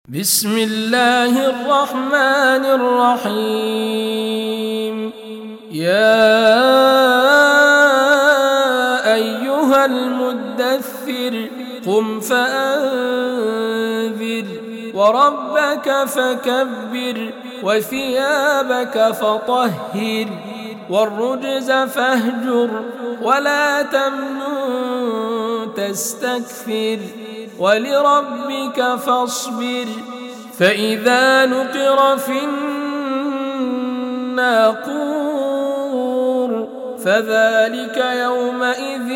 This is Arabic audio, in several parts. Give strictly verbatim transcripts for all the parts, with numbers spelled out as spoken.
بسم الله الرحمن الرحيم. يا أيها المدثر قم فأنذر وربك فكبر وثيابك فطهر والرجز فاهجر ولا تمنن تستكثر ولربك فاصبر. فإذا نقر في الناقور فذلك يومئذ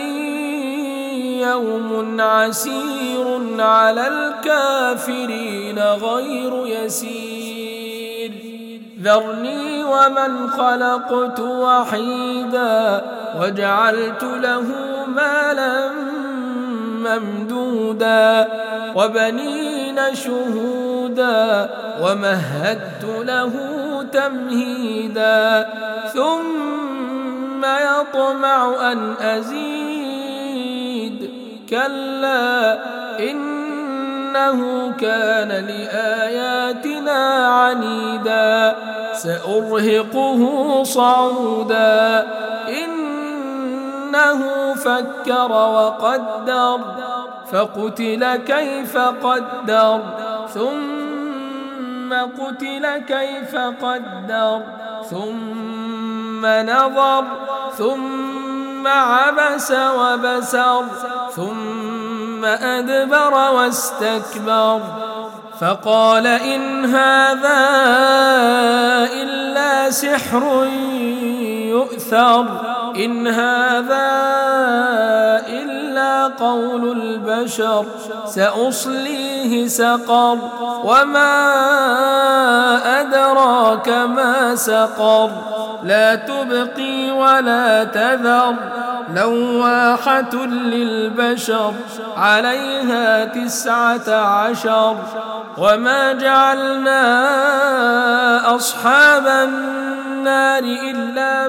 يوم عسير على الكافرين غير يسير. ذرني ومن خلقت وحيدا وجعلت له مالا ممدودا وبنين شهودا ومهدت له تمهيدا ثم يطمع أن أزيد كلا إنه كان لآياتنا عنيدا سأرهقه صعودا إنه فكر وقدر فقتل كيف قدر ثم قتل كيف قدر ثم نظر ثم عبس وبسر ثم أدبر واستكبر فقال إن هذا إلا سحر يؤثر إن هذا إلا قول البشر سأصليه سقر وما أدراك ما سقر لا تبقي ولا تذر لواحة للبشر عليها تسعة عشر. وما جعلنا أصحاب النار إلا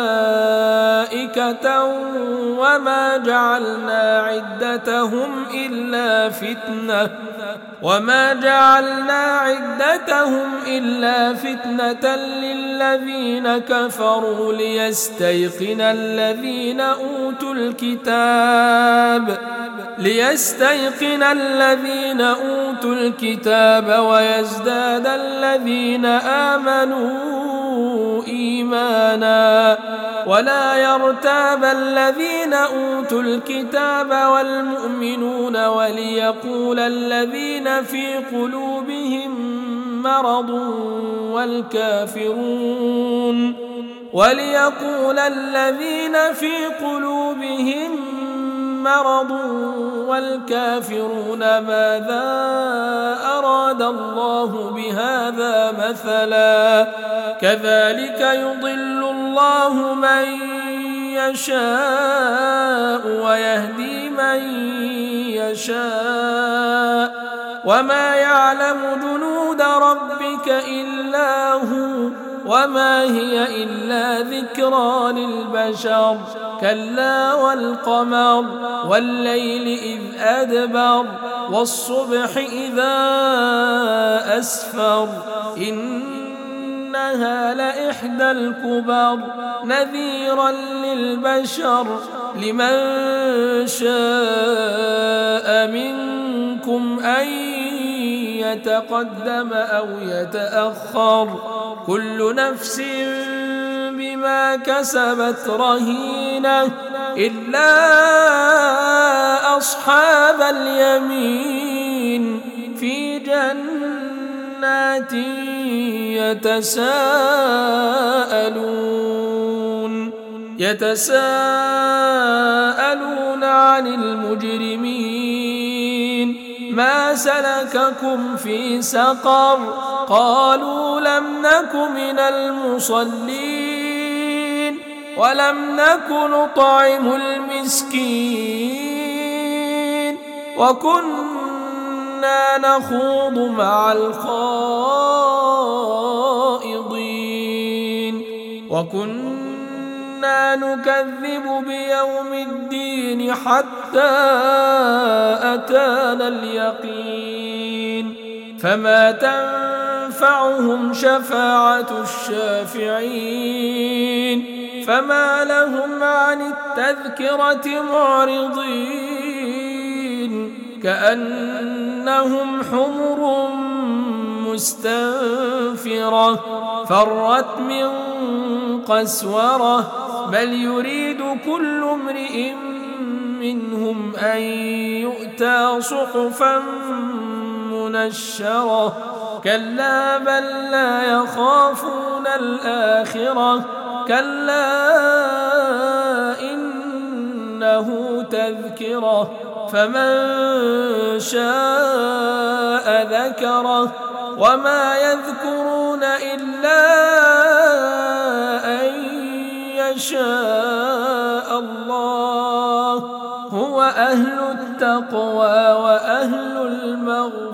ملائكة وما جعلنا عدتهم إلا فتنة وما جعلنا عدتهم إلا فتنة للذين كفروا ليستيقن الذين أوتوا الكتاب ليستيقن الذين أوتوا الكتاب ويزداد الذين آمنوا إيمانا ولا يرتاب الذين أوتوا الكتاب والمؤمنون وليقول الذين في قلوبهم مرض والكافرون وليقول الذين في قلوبهم مرض والكافرون ماذا أراد الله بهذا مثلا كذلك يضل الله من يشاء ويهدي من يشاء وما يعلم جنود ربك إلا هو وما هي إلا ذكرى للبشر كلا والقمر والليل إذ أدبر والصبح إذا أسفر إنها لإحدى الكبر نذيرا للبشر لمن شاء منكم أن يتقدم أو يتأخر كل نفس بما كسبت رهينة إلا أصحاب اليمين في جنات يتساءلون يتساءلون عن المجرمين ما سلككم في سقر قالوا لم نك من المصلين ولم نك نطعم المسكين وكنا نخوض مع الخائضين وكنا نكذب بيوم الدين حتى أتانا اليقين فما تنفعهم شفاعة الشافعين فما لهم عن التذكرة معرضين كأنهم حمر مستنفرة فرت من قسورة بل يريد كل امرئ منهم أن يؤتى صحفا منشرة كلا بل لا يخافون الآخرة كلا إنه تذكرة فمن شاء ذكره وما يذكرون إلا أن يشاء الله هو أهل التقوى وأهل المغفرة